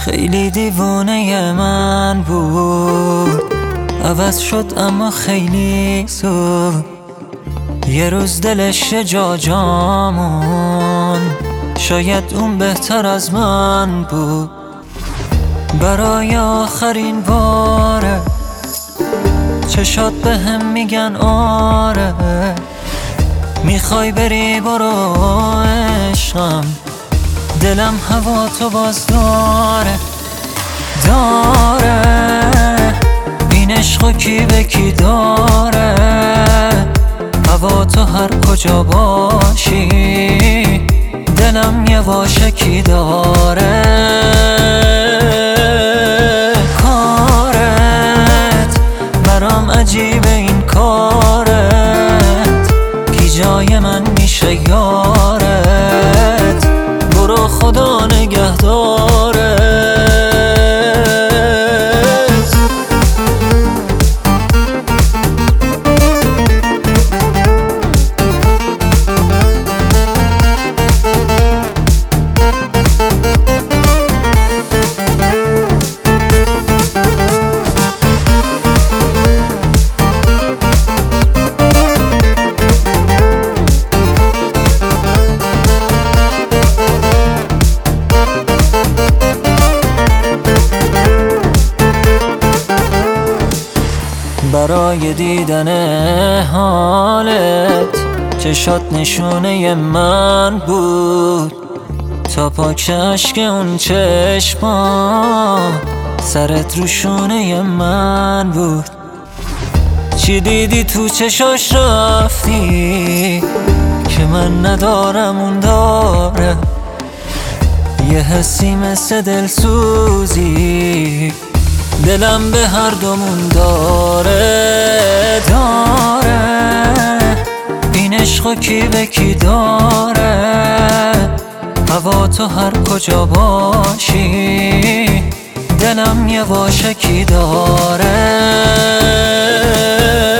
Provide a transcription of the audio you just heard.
خیلی دیوونه من بود، عوض شد اما خیلی زود. یه روز دلش جا جامون، شاید اون بهتر از من بود. برای آخرین باره چشات به هم میگن آره، میخوای بری برو عشقم، دلم هوا تو باز داره. این عشقو کی به کی داره، هوا تو هر کجا باشی، دلم یواشکی داره. کارت برام عجیبه، این کارت کی جای من میشه یارت، برو خدا نگهدارت. برای دیدن حالت چشات نشونه من بود، تا پاک اشک اون چشما سرت رو شونه من بود. چی دیدی تو چشاش رفتی که من ندارم اون داره، یه حسی مثل دلسوزی دلم به هر دومون داره. این عشقو کی به کی داره، هوا تو هر کجا باشی، دلم یواشکی داره.